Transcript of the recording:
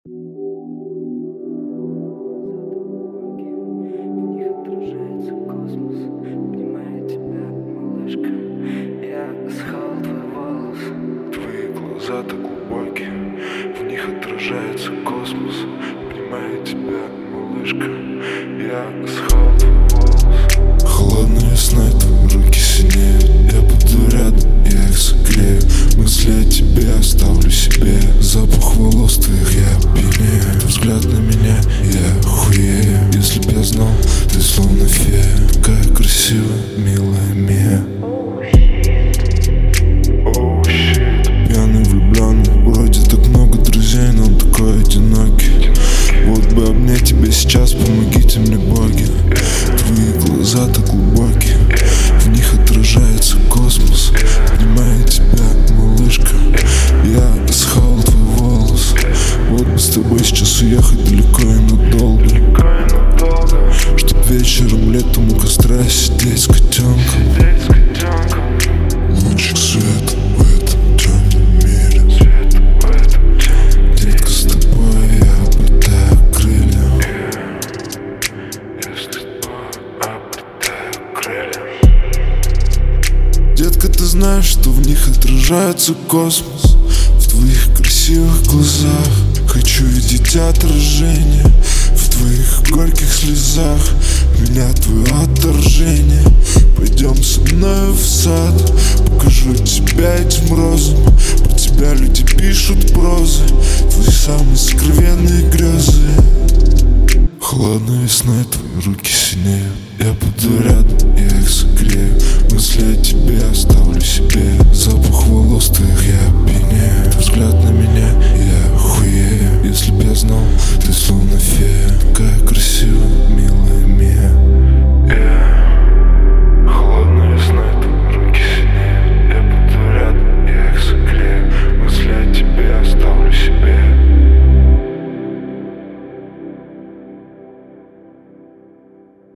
отражается космос, обнимает тебя, малышка. Я схавал твой волос. Твои глаза так глубокие, в них отражается космос, обнимает тебя, малышка. Я схавал твой волос. Холодная весна, твои руки синеют. Я буду рядом, я их согрею. Мысли о тебе оставлю себе. Запах волос твоих я пьянею. Взгляд на меня, я охуею. Если б я знал, ты словно фея. Какая красивая, милая Мия. Пьяный, влюбленный, вроде так много друзей, но он такой одинокий. Вот бы обнять тебя сейчас, помогите мне, боги. Твои глаза так глубокие, в них отражается космос, обнимает тебя, малышка. Я схавал твой волос. Вот бы с тобой сейчас уехать далеко и надолго, чтоб вечером летом у костра сидеть с котенком. Лучик света в этом темном мире. Детка, с тобой я обретаю крылья. Детка, ты знаешь, что в них отражается космос. В твоих красивых глазах хочу видеть отражение. В твоих горьких слезах меня твое отторжение. Пойдем со мною в сад, покажу тебя этим розам. Про тебя люди пишут прозы, твои самые сокровенные грезы. Холодной весной твои руки синеют. Я буду рядом, я их согрею. Мысли о тебе оставлю себе. Запах волос твоих я